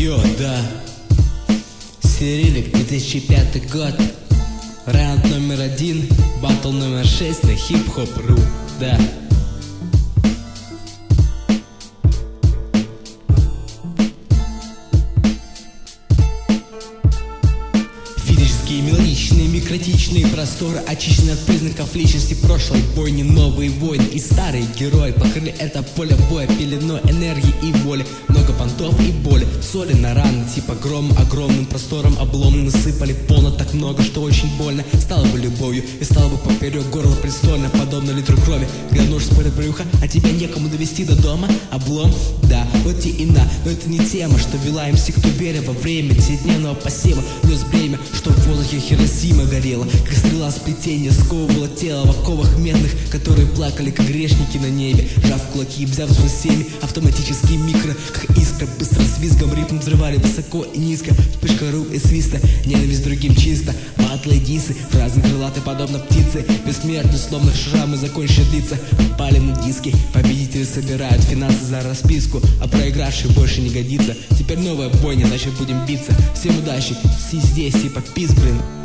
Йо, да. Сирилик, 2005 год. Раунд номер 1, батл номер 6 на хип-хоп.ру, да. Физические, мелодичные, микротичные просторы очищены от признаков личности прошлой. Бойни, новые войны и старые герои покрыли это поле боя пеленой энергии и воли. Много понтов и боли, соли на раны, типа гром огромным простором облом насыпали полно так много, что очень больно. Стало бы любовью и стало бы поперек горла пристойно, подобно литру крови. Когда нож спорит брюха, а тебя некому довести до дома. Облом, да, вот и на, но это не тема, что вела им все, кто верил во время десятидневного посева. Нес бремя, что в воздухе Хиросима горела, как стрела сплетения сковывала тело в оковах медных, которые плакали, как грешники на небе. Жав кулаки и взяв свой семя, автоматические микро, как искра, быстро с визгом ритм взрывали высоко и низко. Вспышка рук и свиста, ненависть другим чисто. Батлы и дисы, фразы крылаты, подобно птице. Бессмертны, словно шрамы, закончат лица. Попали на диски, победители собирают финансы за расписку, а проигравший больше не годится. Теперь новая бойня, значит будем биться. Всем удачи, все здесь, типа пиз, блин.